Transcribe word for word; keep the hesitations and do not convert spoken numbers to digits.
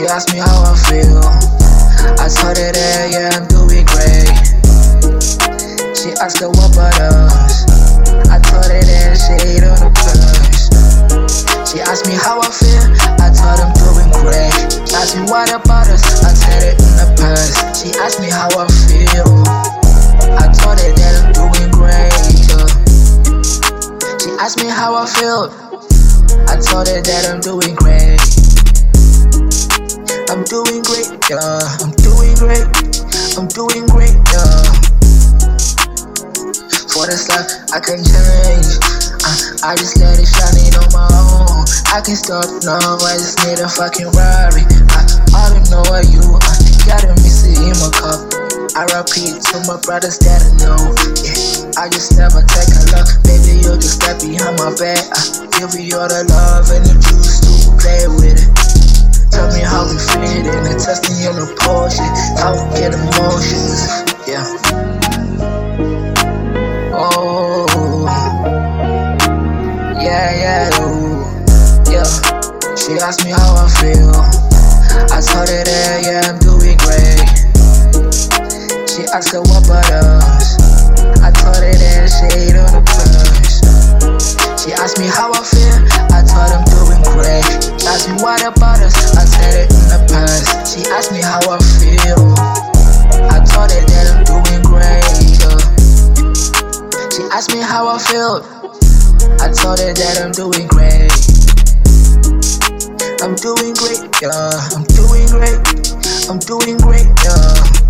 She asked me how I feel. I told her that, yeah, I'm doing great. She asked her what about us. I told her that shit on the purse. She asked me how I feel. I told her I'm doing great. She asked me what about us. I told her in the purse. She asked me how I feel. I told her that I'm doing great. Yeah. She asked me how I feel. I told her that I'm doing great. I'm doing great, yeah. I'm doing great. I'm doing great, yeah. For this life, I can change. I, I just let it shine on my own. I can stop now. I just need a fucking Rari. I, I don't know what you. I got a missy in my cup. I repeat to my brothers that I know. Yeah, I just never take a look. Baby, you just step behind my back. I give you all the love and the juice to play with it. Tell me how we fit in and test me in the Porsche. How we get emotions, yeah. Oh, yeah, yeah, ooh, yeah. She asked me how I feel. I told her that, yeah, I'm doing great. She asked her what about us. I told her that shit on the purse. She asked me how I feel. I told her I'm doing great. She asked me what about us. I said it in the past. She asked me how I feel. I told her that I'm doing great. Yeah. She asked me how I feel. I told her that I'm doing great. I'm doing great, yeah. I'm doing great. I'm doing great, yeah.